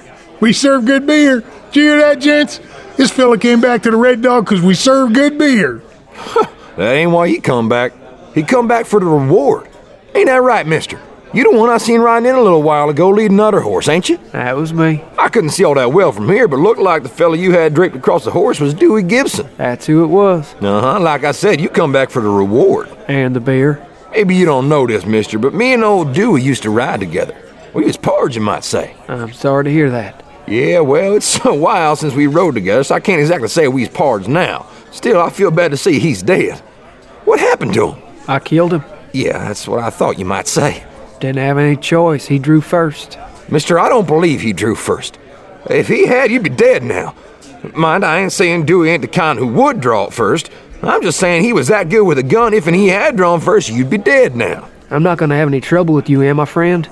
We serve good beer. Did you hear that, gents? This fella came back to the Red Dog because we serve good beer. That ain't why he come back. He come back for the reward. Ain't that right, mister? You the one I seen riding in a little while ago leading another horse, ain't you? That was me. I couldn't see all that well from here, but looked like the fella you had draped across the horse was Dewey Gibson. That's who it was. Like I said, you come back for the reward. And the beer. Maybe you don't know this, mister, but me and old Dewey used to ride together. We was pards, you might say. I'm sorry to hear that. Yeah, well, it's a while since we rode together, so I can't exactly say we's pards now. Still, I feel bad to see he's dead. What happened to him? I killed him. Yeah, that's what I thought you might say. Didn't have any choice. He drew first. Mister, I don't believe he drew first. If he had, you'd be dead now. Mind, I ain't saying Dewey ain't the kind who would draw it first. I'm just saying he was that good with a gun. If he had drawn first, you'd be dead now. I'm not going to have any trouble with you, my friend?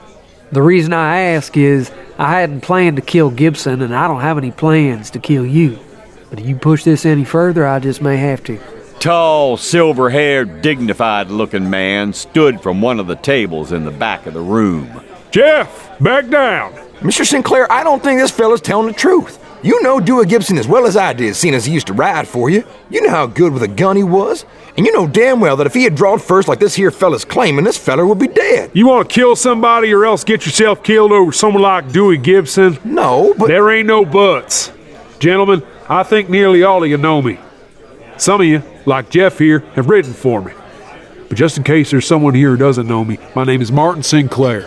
The reason I ask is I hadn't planned to kill Gibson, and I don't have any plans to kill you. But if you push this any further, I just may have to. Tall, silver-haired, dignified-looking man stood from one of the tables in the back of the room. Jeff, back down. Mr. Sinclair, I don't think this fella's telling the truth. You know Dewey Gibson as well as I did, seeing as he used to ride for you. You know how good with a gun he was. And you know damn well that if he had drawn first like this here fella's claiming, this fella would be dead. You want to kill somebody or else get yourself killed over someone like Dewey Gibson? No, but... There ain't no buts. Gentlemen, I think nearly all of you know me. Some of you, like Jeff here, have ridden for me. But just in case there's someone here who doesn't know me, my name is Martin Sinclair.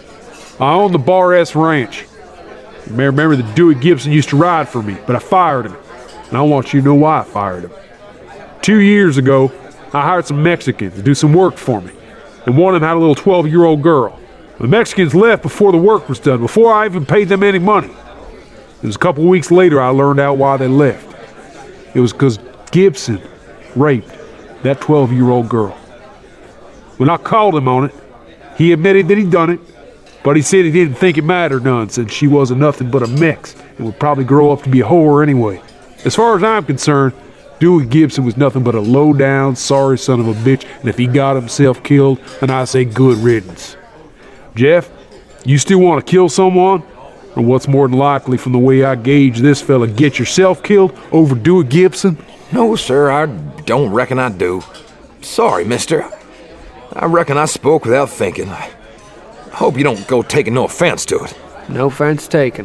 I own the Bar S Ranch. You may remember that Dewey Gibson used to ride for me, but I fired him. And I want you to know why I fired him. 2 years ago, I hired some Mexicans to do some work for me, and one of them had a little 12-year-old girl. The Mexicans left before the work was done, before I even paid them any money. It was a couple weeks later I learned out why they left. It was because Gibson raped that 12-year-old girl. When I called him on it, he admitted that he'd done it, but he said he didn't think it mattered none since she wasn't nothing but a Mex and would probably grow up to be a whore anyway. As far as I'm concerned, Dewey Gibson was nothing but a low-down, sorry son of a bitch, and if he got himself killed, then I say good riddance. Jeff, you still want to kill someone? Or what's more than likely from the way I gauge this fella, get yourself killed over Dewey Gibson? No, sir, I don't reckon I do. Sorry, mister. I reckon I spoke without thinking. I hope you don't go taking no offense to it. No offense taken.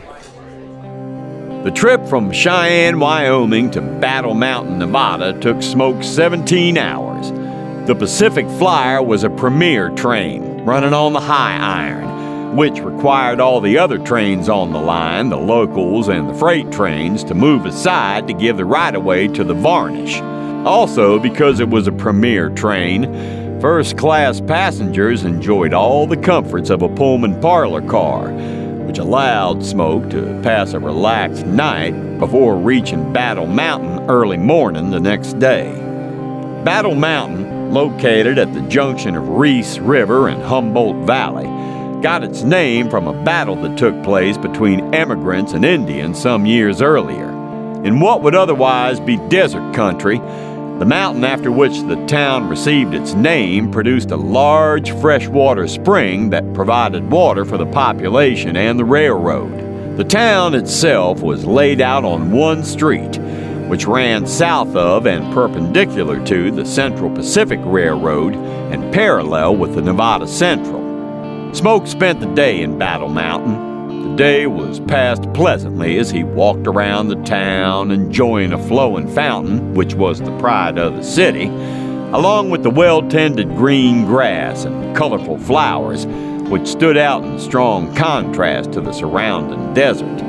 The trip from Cheyenne, Wyoming to Battle Mountain, Nevada took Smoke 17 hours. The Pacific Flyer was a premier train running on the high iron, which required all the other trains on the line, the locals and the freight trains, to move aside to give the right-of-way to the Varnish. Also, because it was a premier train, first-class passengers enjoyed all the comforts of a Pullman parlor car, which allowed Smoke to pass a relaxed night before reaching Battle Mountain early morning the next day. Battle Mountain, located at the junction of Reese River and Humboldt Valley, got its name from a battle that took place between immigrants and Indians some years earlier. In what would otherwise be desert country, the mountain after which the town received its name produced a large freshwater spring that provided water for the population and the railroad. The town itself was laid out on one street, which ran south of and perpendicular to the Central Pacific Railroad and parallel with the Nevada Central. Smoke spent the day in Battle Mountain. The day was passed pleasantly as he walked around the town enjoying a flowing fountain, which was the pride of the city, along with the well-tended green grass and colorful flowers, which stood out in strong contrast to the surrounding desert.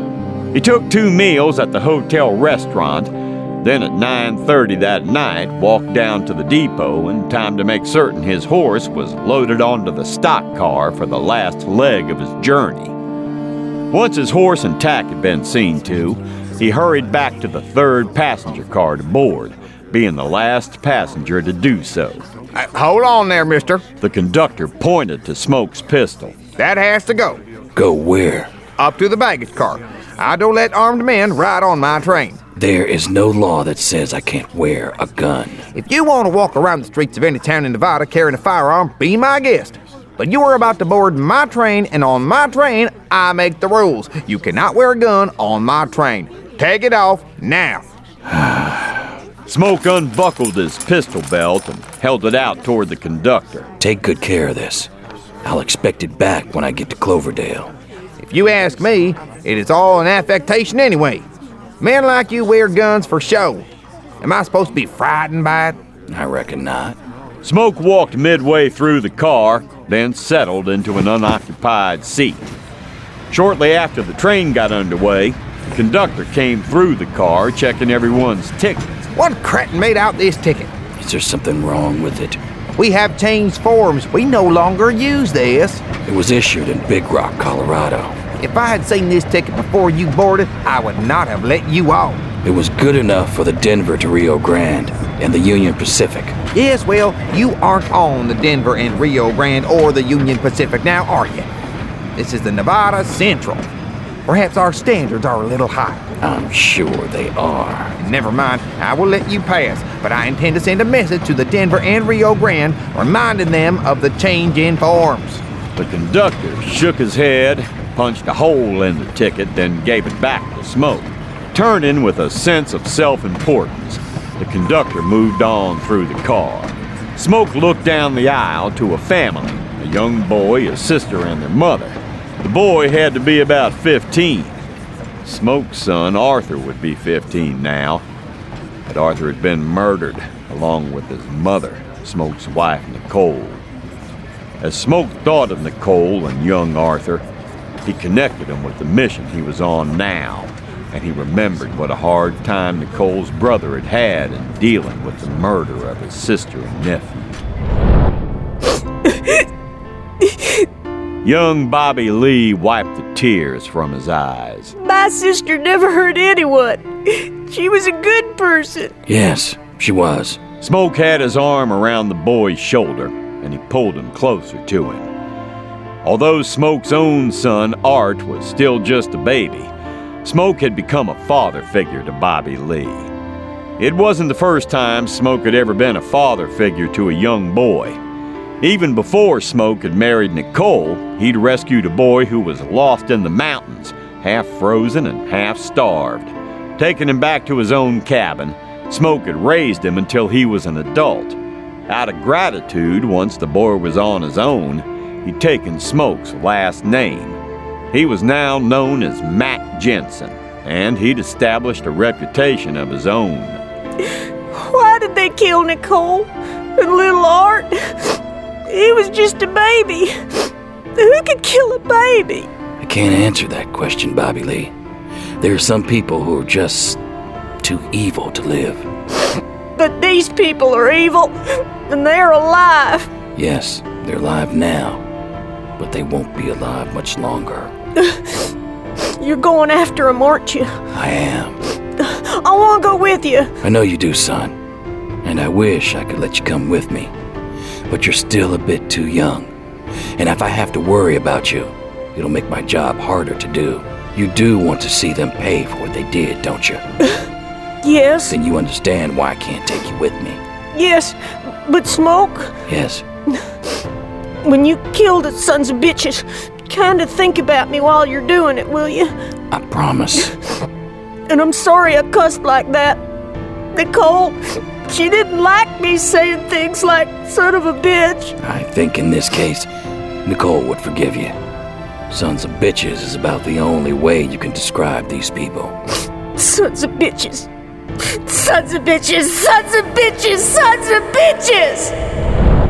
He took 2 meals at the hotel restaurant, then at 9:30 that night walked down to the depot in time to make certain his horse was loaded onto the stock car for the last leg of his journey. Once his horse and tack had been seen to, he hurried back to the 3rd passenger car to board, being the last passenger to do so. Hold on there, mister. The conductor pointed to Smoke's pistol. That has to go. Go where? Up to the baggage car. I don't let armed men ride on my train. There is no law that says I can't wear a gun. If you want to walk around the streets of any town in Nevada carrying a firearm, be my guest. But you are about to board my train, and on my train, I make the rules. You cannot wear a gun on my train. Take it off now. Smoke unbuckled his pistol belt and held it out toward the conductor. Take good care of this. I'll expect it back when I get to Cloverdale. If you ask me, it is all an affectation anyway. Men like you wear guns for show. Am I supposed to be frightened by it? I reckon not. Smoke walked midway through the car, then settled into an unoccupied seat. Shortly after the train got underway, the conductor came through the car checking everyone's tickets. What cretin made out this ticket? Is there something wrong with it? We have changed forms. We no longer use this. It was issued in Big Rock, Colorado. If I had seen this ticket before you boarded, I would not have let you off. It was good enough for the Denver to Rio Grande and the Union Pacific. Yes, well, you aren't on the Denver and Rio Grande or the Union Pacific now, are you? This is the Nevada Central. Perhaps our standards are a little high. I'm sure they are. Never mind, I will let you pass, but I intend to send a message to the Denver and Rio Grande reminding them of the change in forms. The conductor shook his head, punched a hole in the ticket, then gave it back to Smoke. Turning with a sense of self-importance, the conductor moved on through the car. Smoke looked down the aisle to a family, a young boy, a sister, and their mother. The boy had to be about 15. Smoke's son, Arthur, would be 15 now. But Arthur had been murdered, along with his mother, Smoke's wife, Nicole. As Smoke thought of Nicole and young Arthur, he connected him with the mission he was on now, and he remembered what a hard time Nicole's brother had had in dealing with the murder of his sister and nephew. Young Bobby Lee wiped the tears from his eyes. My sister never hurt anyone. She was a good person. Yes, she was. Smoke had his arm around the boy's shoulder, and he pulled him closer to him. Although Smoke's own son, Art, was still just a baby, Smoke had become a father figure to Bobby Lee. It wasn't the first time Smoke had ever been a father figure to a young boy. Even before Smoke had married Nicole, he'd rescued a boy who was lost in the mountains, half frozen and half starved. Taking him back to his own cabin, Smoke had raised him until he was an adult. Out of gratitude, once the boy was on his own, he'd taken Smoke's last name. He was now known as Matt Jensen, and he'd established a reputation of his own. Why did they kill Nicole and little Art? He was just a baby. Who could kill a baby? I can't answer that question, Bobby Lee. There are some people who are just too evil to live. But these people are evil, and they're alive. Yes, they're alive now, but they won't be alive much longer. You're going after them, aren't you? I am. I want to go with you. I know you do, son. And I wish I could let you come with me. But you're still a bit too young. And if I have to worry about you, it'll make my job harder to do. You do want to see them pay for what they did, don't you? Yes. Then you understand why I can't take you with me. Yes, but Smoke? Yes. When you kill the sons of bitches, kinda think about me while you're doing it, will you? I promise. And I'm sorry I cussed like that. Nicole, she didn't like me saying things like son of a bitch. I think in this case, Nicole would forgive you. Sons of bitches is about the only way you can describe these people. Sons of bitches. Sons of bitches. Sons of bitches. Sons of bitches.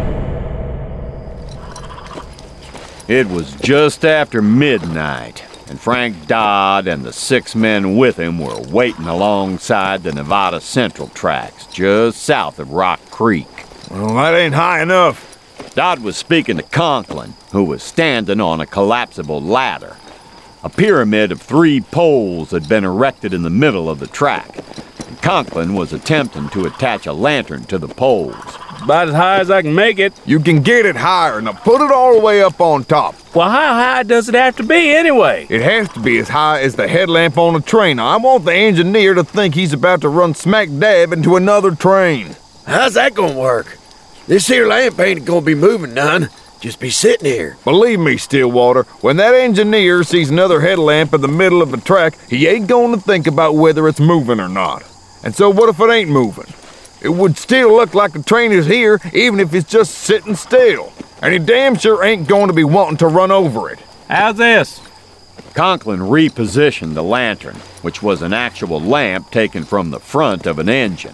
It was just after midnight, and Frank Dodd and the 6 men with him were waiting alongside the Nevada Central tracks, just south of Rock Creek. Well, that ain't high enough. Dodd was speaking to Conklin, who was standing on a collapsible ladder. A pyramid of 3 poles had been erected in the middle of the track, and Conklin was attempting to attach a lantern to the poles. About as high as I can make it. You can get it higher. Now put it all the way up on top. Well, how high does it have to be anyway? It has to be as high as the headlamp on a train. Now, I want the engineer to think he's about to run smack dab into another train. How's that gonna work? This here lamp ain't gonna be moving none. Just be sitting here. Believe me, Stillwater, when that engineer sees another headlamp in the middle of the track, he ain't gonna think about whether it's moving or not. And so what if it ain't moving? It would still look like the train is here, even if it's just sitting still. And he damn sure ain't going to be wanting to run over it. How's this? Conklin repositioned the lantern, which was an actual lamp taken from the front of an engine.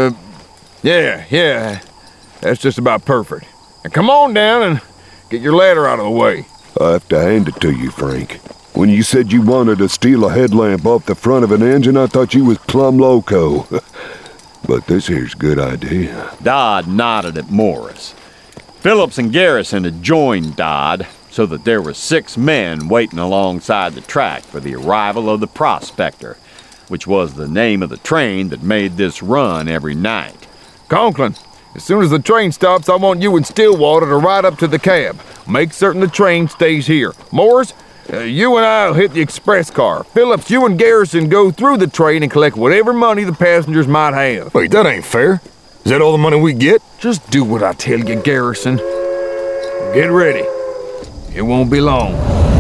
Yeah. That's just about perfect. Now come on down and get your ladder out of the way. I have to hand it to you, Frank. When you said you wanted to steal a headlamp off the front of an engine, I thought you was plumb loco. But this here's a good idea. Dodd nodded at Morris. Phillips and Garrison had joined Dodd, so that there were 6 men waiting alongside the track for the arrival of the Prospector, which was the name of the train that made this run every night. Conklin, as soon as the train stops, I want you and Stillwater to ride up to the cab. Make certain the train stays here. Morris, you and I'll hit the express car. Phillips, you and Garrison go through the train and collect whatever money the passengers might have. Wait, that ain't fair. Is that all the money we get? Just do what I tell you, Garrison. Get ready. It won't be long.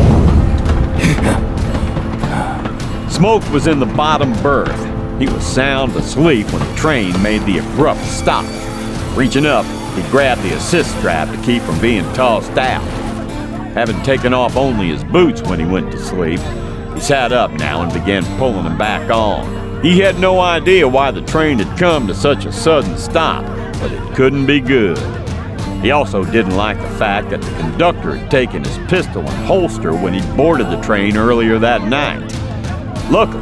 Smoke was in the bottom berth. He was sound asleep when the train made the abrupt stop. Reaching up, he grabbed the assist strap to keep from being tossed out. Having taken off only his boots when he went to sleep, he sat up now and began pulling them back on. He had no idea why the train had come to such a sudden stop, but it couldn't be good. He also didn't like the fact that the conductor had taken his pistol and holster when he boarded the train earlier that night. Luckily,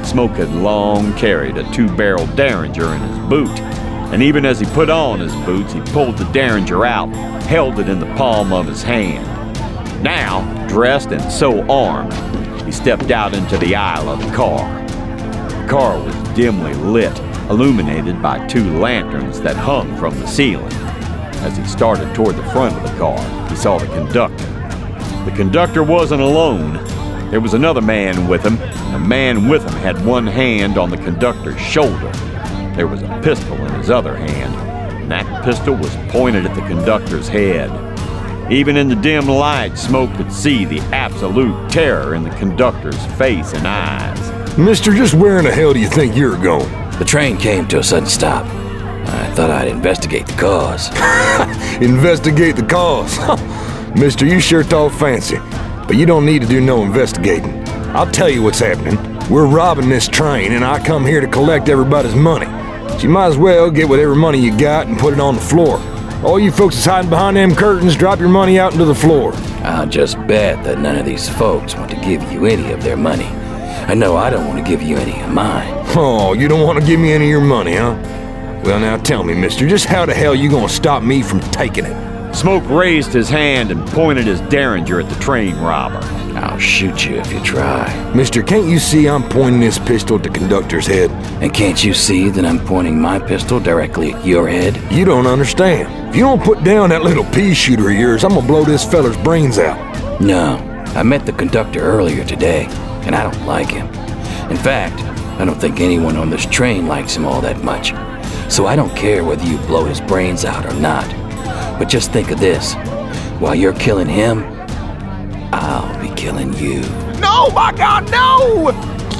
Smoke had long carried a 2-barrel Derringer in his boot, and even as he put on his boots, he pulled the Derringer out, held it in the palm of his hand. Now, dressed and so armed, he stepped out into the aisle of the car. The car was dimly lit, illuminated by 2 lanterns that hung from the ceiling. As he started toward the front of the car, he saw the conductor. The conductor wasn't alone. There was another man with him. The man with him had one hand on the conductor's shoulder. There was a pistol in his other hand, and that pistol was pointed at the conductor's head. Even in the dim light, Smoke could see the absolute terror in the conductor's face and eyes. Mister, just where in the hell do you think you're going? The train came to a sudden stop. I thought I'd investigate the cause. Investigate the cause? Mister, you sure talk fancy, but you don't need to do no investigating. I'll tell you what's happening. We're robbing this train, and I come here to collect everybody's money. So you might as well get whatever money you got and put it on the floor. All you folks is hiding behind them curtains, drop your money out into the floor. I'll just bet that none of these folks want to give you any of their money. I know I don't want to give you any of mine. Oh, you don't want to give me any of your money, huh? Well, now tell me, mister, just how the hell you gonna stop me from taking it? Smoke raised his hand and pointed his Derringer at the train robber. I'll shoot you if you try. Mister, can't you see I'm pointing this pistol at the conductor's head? And can't you see that I'm pointing my pistol directly at your head? You don't understand. If you don't put down that little pea shooter of yours, I'm gonna blow this feller's brains out. No, I met the conductor earlier today, and I don't like him. In fact, I don't think anyone on this train likes him all that much. So I don't care whether you blow his brains out or not. But just think of this. While you're killing him, I'll be killing you. No, my God, no!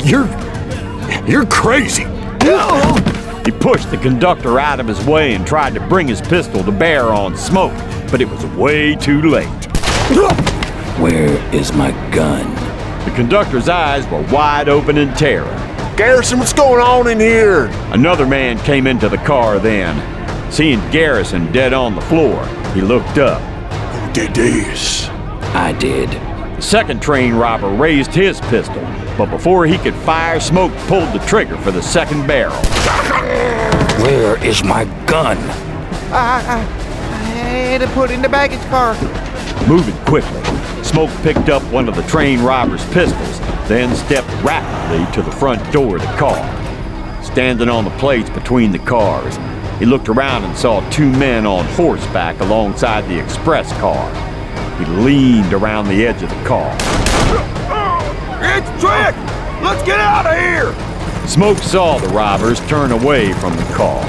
You're crazy. He pushed the conductor out of his way and tried to bring his pistol to bear on Smoke, but it was way too late. Where is my gun? The conductor's eyes were wide open in terror. Garrison, what's going on in here? Another man came into the car then. Seeing Garrison dead on the floor, he looked up. Who did this? I did. The second train robber raised his pistol, but before he could fire, Smoke pulled the trigger for the second barrel. Where is my gun? I had to put it in the baggage car. Moving quickly, Smoke picked up one of the train robber's pistols, then stepped rapidly to the front door of the car. Standing on the plates between the cars, he looked around and saw 2 men on horseback alongside the express car. He leaned around the edge of the car. It's Trick! Let's get out of here! Smoke saw the robbers turn away from the car.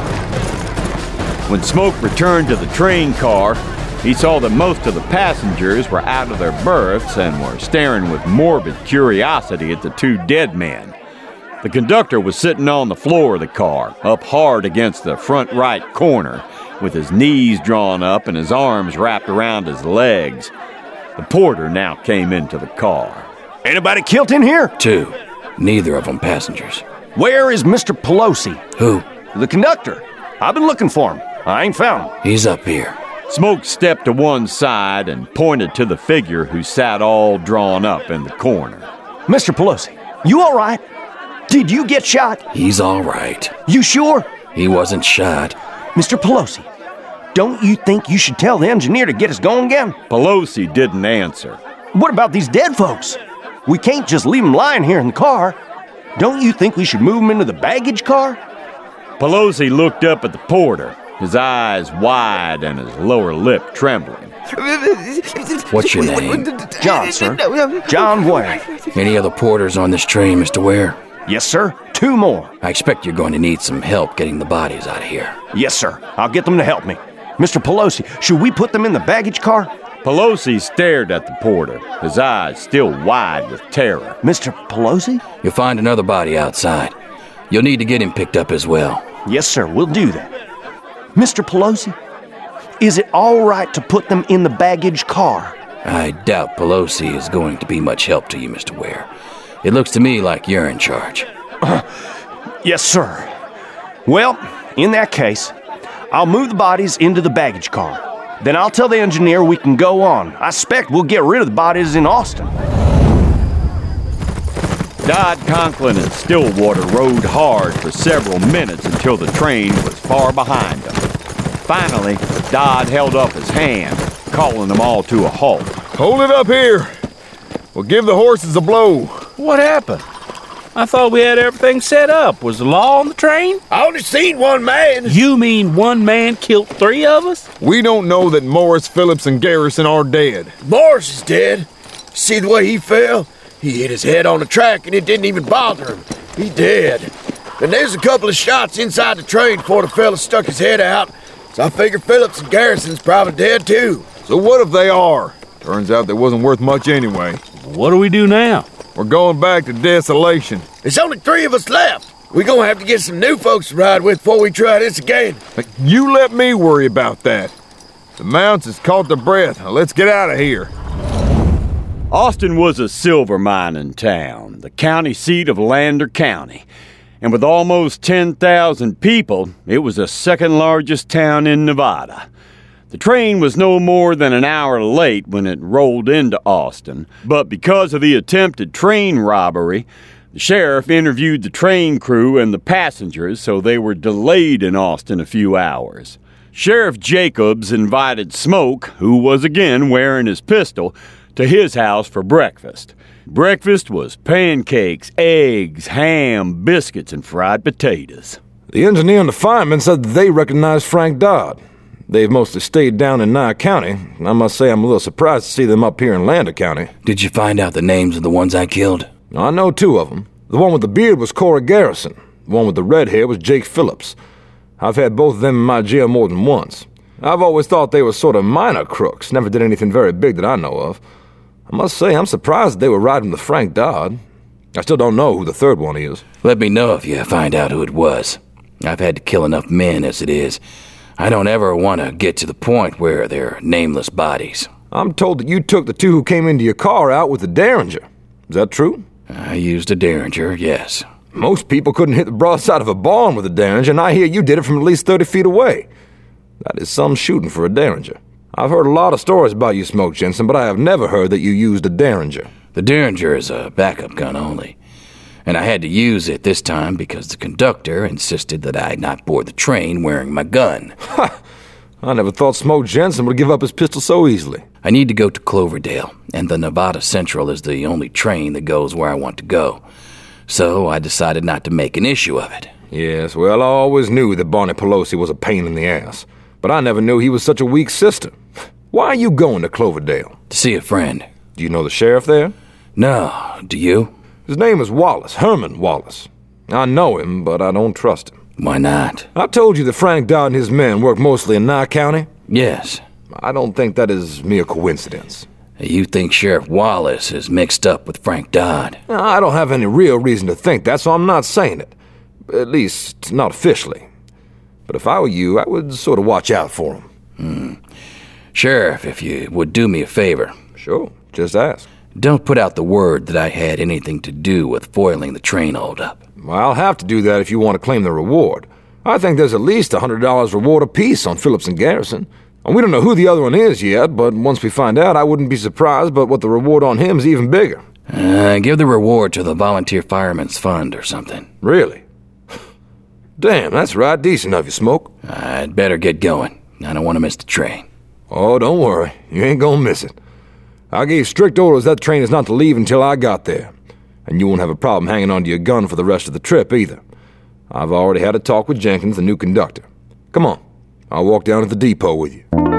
When Smoke returned to the train car, he saw that most of the passengers were out of their berths and were staring with morbid curiosity at the 2 dead men. The conductor was sitting on the floor of the car, up hard against the front right corner, with his knees drawn up and his arms wrapped around his legs. The porter now came into the car. Anybody killed in here? 2. Neither of them passengers. Where is Mr. Pelosi? Who? The conductor. I've been looking for him. I ain't found him. He's up here. Smoke stepped to one side and pointed to the figure who sat all drawn up in the corner. Mr. Pelosi, you all right? Did you get shot? He's all right. You sure? He wasn't shot. Mr. Pelosi, don't you think you should tell the engineer to get us going again? Pelosi didn't answer. What about these dead folks? We can't just leave them lying here in the car. Don't you think we should move them into the baggage car? Pelosi looked up at the porter, his eyes wide and his lower lip trembling. What's your name? John, sir. John Ware. Any other porters on this train, Mr. Ware? Yes, sir. 2 more. I expect you're going to need some help getting the bodies out of here. Yes, sir. I'll get them to help me. Mr. Pelosi, should we put them in the baggage car? Pelosi stared at the porter, his eyes still wide with terror. Mr. Pelosi? You'll find another body outside. You'll need to get him picked up as well. Yes, sir. We'll do that. Mr. Pelosi, is it all right to put them in the baggage car? I doubt Pelosi is going to be much help to you, Mr. Ware. It looks to me like you're in charge. Yes, sir. Well, in that case, I'll move the bodies into the baggage car. Then I'll tell the engineer we can go on. I expect we'll get rid of the bodies in Austin. Dodd, Conklin, and Stillwater rode hard for several minutes until the train was far behind them. Finally, Dodd held up his hand, calling them all to a halt. Hold it up here. We'll give the horses a blow. What happened? I thought we had everything set up. Was the law on the train? I only seen one man. You mean one man killed 3 of us? We don't know that Morris, Phillips, and Garrison are dead. Morris is dead. See the way he fell? He hit his head on the track and it didn't even bother him. He dead. And there's a couple of shots inside the train before the fella stuck his head out. So I figure Phillips and Garrison's probably dead too. So what if they are? Turns out they wasn't worth much anyway. What do we do now? We're going back to Desolation. There's only 3 of us left. We're gonna have to get some new folks to ride with before we try this again. You let me worry about that. The mounts has caught their breath. Now let's get out of here. Austin was a silver mining town, the county seat of Lander County. And with almost 10,000 people, it was the second largest town in Nevada. The train was no more than an hour late when it rolled into Austin, but because of the attempted train robbery, the sheriff interviewed the train crew and the passengers, so they were delayed in Austin a few hours. Sheriff Jacobs invited Smoke, who was again wearing his pistol, to his house for breakfast. Breakfast was pancakes, eggs, ham, biscuits, and fried potatoes. The engineer and the fireman said that they recognized Frank Dodd. They've mostly stayed down in Nye County, and I must say I'm a little surprised to see them up here in Lander County. Did you find out the names of the ones I killed? I know 2 of them. The one with the beard was Cora Garrison. The one with the red hair was Jake Phillips. I've had both of them in my jail more than once. I've always thought they were sort of minor crooks, never did anything very big that I know of. I must say I'm surprised that they were riding with Frank Dodd. I still don't know who the 3rd one is. Let me know if you find out who it was. I've had to kill enough men as it is. I don't ever want to get to the point where they're nameless bodies. I'm told that you took the 2 who came into your car out with the Derringer. Is that true? I used a Derringer, yes. Most people couldn't hit the broadside of a barn with a Derringer, and I hear you did it from at least 30 feet away. That is some shooting for a Derringer. I've heard a lot of stories about you, Smoke Jensen, but I have never heard that you used a Derringer. The Derringer is a backup gun only. And I had to use it this time because the conductor insisted that I not board the train wearing my gun. Ha! I never thought Smoke Jensen would give up his pistol so easily. I need to go to Cloverdale, and the Nevada Central is the only train that goes where I want to go. So I decided not to make an issue of it. Yes, well, I always knew that Barney Pelosi was a pain in the ass. But I never knew he was such a weak sister. Why are you going to Cloverdale? To see a friend. Do you know the sheriff there? No, do you? His name is Wallace, Herman Wallace. I know him, but I don't trust him. Why not? I told you that Frank Dodd and his men work mostly in Nye County? Yes. I don't think that is mere coincidence. You think Sheriff Wallace is mixed up with Frank Dodd? I don't have any real reason to think that, so I'm not saying it. At least, not officially. But if I were you, I would sort of watch out for him. Sheriff, if you would do me a favor. Sure, just ask. Don't put out the word that I had anything to do with foiling the train holdup. Well, I'll have to do that if you want to claim the reward. I think there's at least $100 reward apiece on Phillips and Garrison. And we don't know who the other one is yet, but once we find out, I wouldn't be surprised but what the reward on him is even bigger. Give the reward to the Volunteer Firemen's Fund or something. Really? Damn, that's right decent of you, Smoke. I'd better get going. I don't want to miss the train. Oh, don't worry. You ain't gonna miss it. I gave strict orders that train is not to leave until I got there. And you won't have a problem hanging onto your gun for the rest of the trip, either. I've already had a talk with Jenkins, the new conductor. Come on. I'll walk down to the depot with you.